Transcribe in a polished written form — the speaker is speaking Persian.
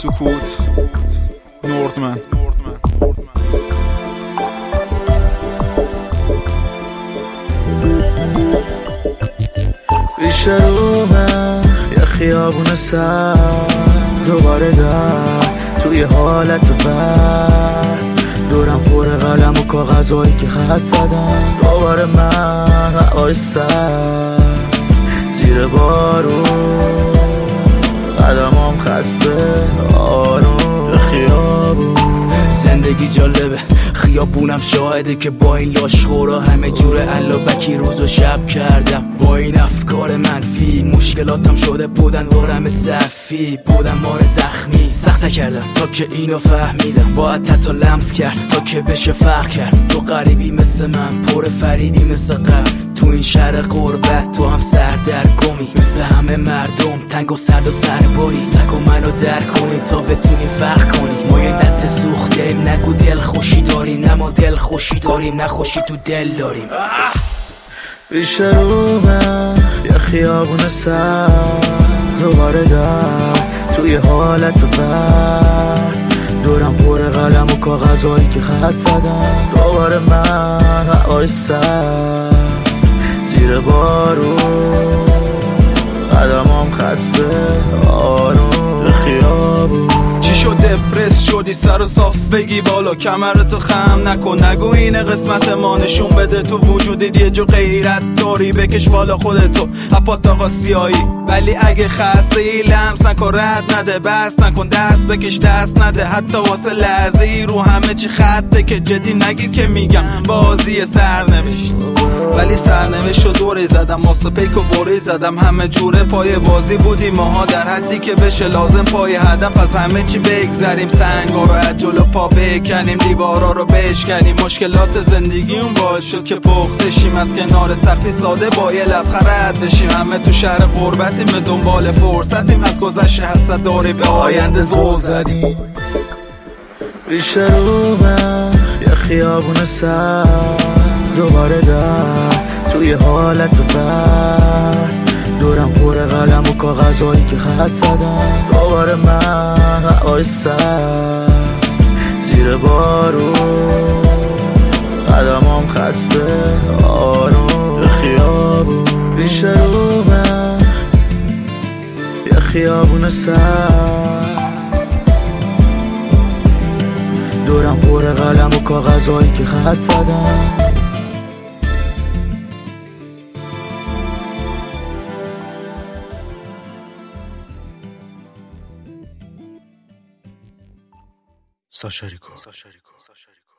سکوت نوردمن. پیش رومه یه خیابون سر دوباره در توی حالت بد، دورم پر قلم و کاغذهایی که خط زدم. دوباره من هوای سر زیر بارون، قدمام خسته آروم به خیابون. زندگی جالبه، خیابونم شاهده که با این لاشخورا همه جور علاوکی روز و شب کردم. با این افکار منفی مشکلاتم شده بودن ورم صفی، بودم مار زخمی. سخت کردم تا که اینو فهمیدم، باید حتی لمس کرد تا که بشه فرق کرد. تو غریبی مثل من، پر فریبی مثل قبل، تو این شهر غربت تو هم سردرگمی. مثل همه مردم تنگ و سرد و سرباری، زک و منو در کنی تا بتونی فرق کنی. ما یه نسل سوختیم، نگو دل خوشی داریم، نه ما دل خوشی داریم، نه خوشی تو دل داریم. پیش رومه یه خیابون سر دوباره در توی حالت بد، دورم پر قلم و کاغذهایی که خط زدم. دوباره من هوای سر زیر بارون، قدمام خسته آروم به خیابون. چی شد دپرس شدی سر و صاف بگی بالا، کمرتو خم نکن، نگو اینه قسمت ما. نشون بده تو وجودی یه جو غیرت داری، بکش بالا خودتو اپات آقا سیایی. ولی اگه خسته ای لمس نکن، رد نده، بس نکن، دست بکش دست نده. حتی واسه لحظه ای رو همه چی خطه که جدی نگیر که میگم بازی سرنوشت. ولی سرنوشت رو دوره زدم، ماسه پیک و بوری زدم، همه جوره پای بازی بودیم ماها، در حدی که بشه لازم پای هدف از همه چی بگذریم. سنگا رو از جلو پا بکنیم، دیوارا رو بشکنیم. مشکلات زندگی اون باعث شد که پخته شیم، از کنار سختی ساده با یه لبخند رد بشیم. همه تو شهر غربتیم، به دنبال فرصتیم، از گذشته حسد داری به آینده زل زدیم. پیش رومه یه خیابون سر دوباره در توی حالت بد، دورم پر قلم و کاغذهایی که خط زدم. دوباره من هوای سر زیر بارون، قدمام خسته آروم به خیابون. پیش رومه یه خیابون سر دورم پر قلم و کاغذهایی که خط زدم. ساشا ریکورد.